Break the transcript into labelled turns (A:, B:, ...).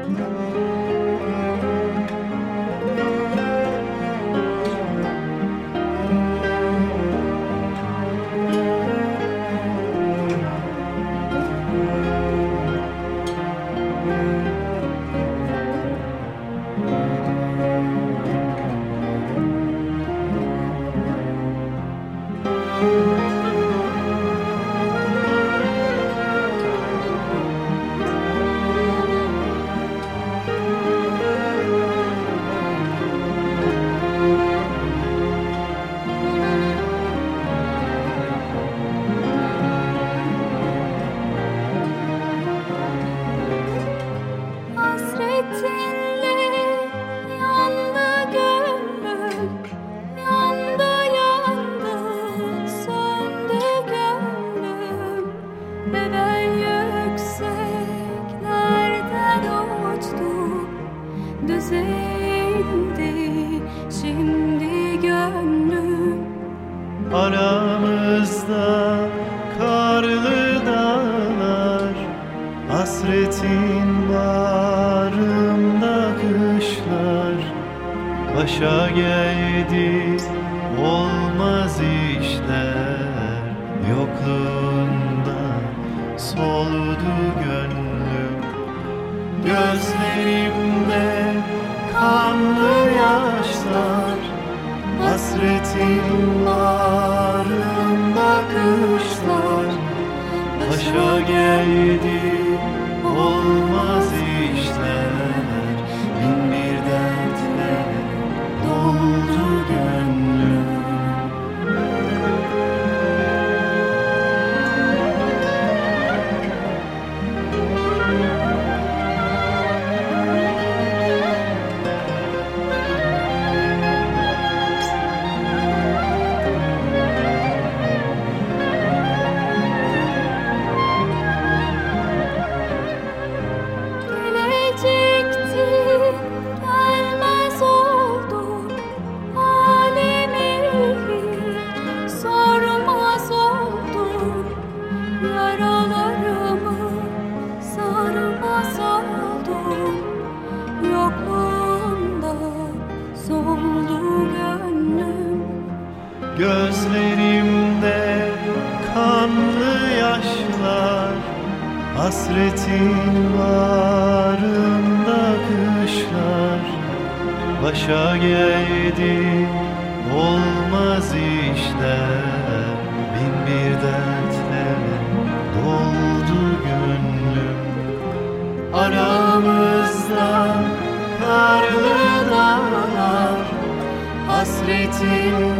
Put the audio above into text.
A: Aramızda karlı dağlar, hasretin bağrımda kışlar. Başa geldi olmaz işler, yokluğunda soldu gönlüm. Gözlerimde kanlı yaşlar, hasretin bağrımda kışlar. Başa geldi olmaz işler, bin bir dertle doldu gönlüm. Gözlerimde kanlı yaşlar, hasretin bağrımda kışlar. Başa geldi olmaz işler, bin bir dertle doldu gönlüm. Aramızda karlı dağlar, hasretin